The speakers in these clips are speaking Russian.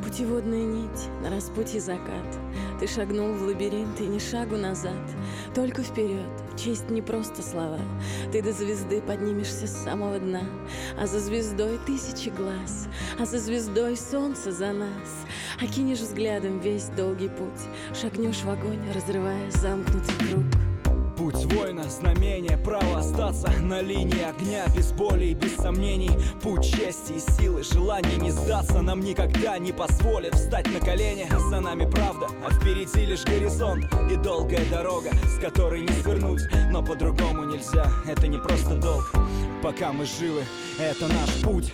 Путеводная нить, на распутье закат. Ты шагнул в лабиринт, и ни шагу назад. Только вперед, честь не просто слова. Ты до звезды поднимешься с самого дна. А за звездой тысячи глаз, а за звездой солнце за нас. Окинешь взглядом весь долгий путь, шагнешь в огонь, разрывая замкнутый круг. Путь воина, знамение, право остаться на линии огня, без боли и без сомнений. Путь чести и силы, желание не сдаться. Нам никогда не позволят встать на колени. За нами правда, а впереди лишь горизонт и долгая дорога, с которой не свернуть. Но по-другому нельзя, это не просто долг. Пока мы живы, это наш путь.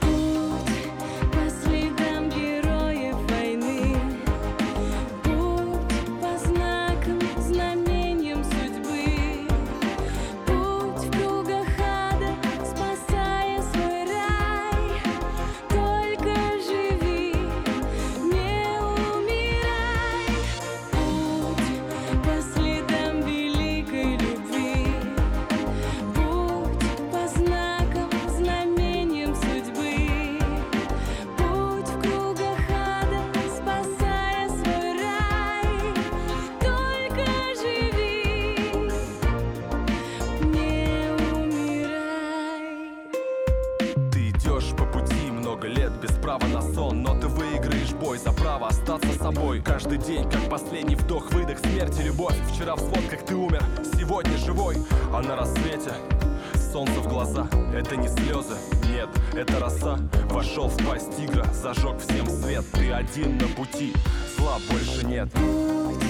Лет без права на сон, но ты выиграешь бой за право остаться собой. Каждый день, как последний вдох, выдох, смерть и любовь. Вчера в сводках ты умер, сегодня живой. А на рассвете солнце в глаза. Это не слезы, нет, это роса. Вошел в пасть тигра, зажег всем свет. Ты один на пути, зла больше нет.